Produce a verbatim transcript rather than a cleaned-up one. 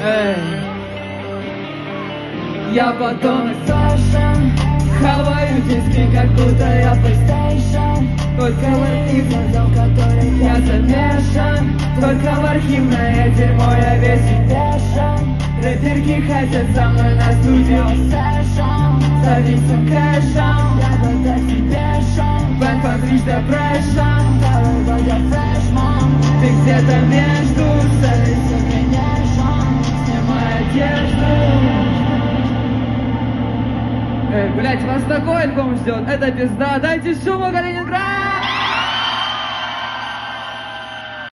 Эй. Я потом Саша, хаваю диски, как будто я PlayStation. Только в архивных, в которых я замешан. Только в архивное дерьмо я весь и вешан. Рэперки хотят со мной на студию сэшн. Зависим кэшем, я в такси пешим. Бэнк подришь депрессион, давай водя фрешман. Ты где-то между зависим и нежен. Снимай одежду. Эй, блять, вас такой альбом ждет, это пизда, дайте шуму, Калининград!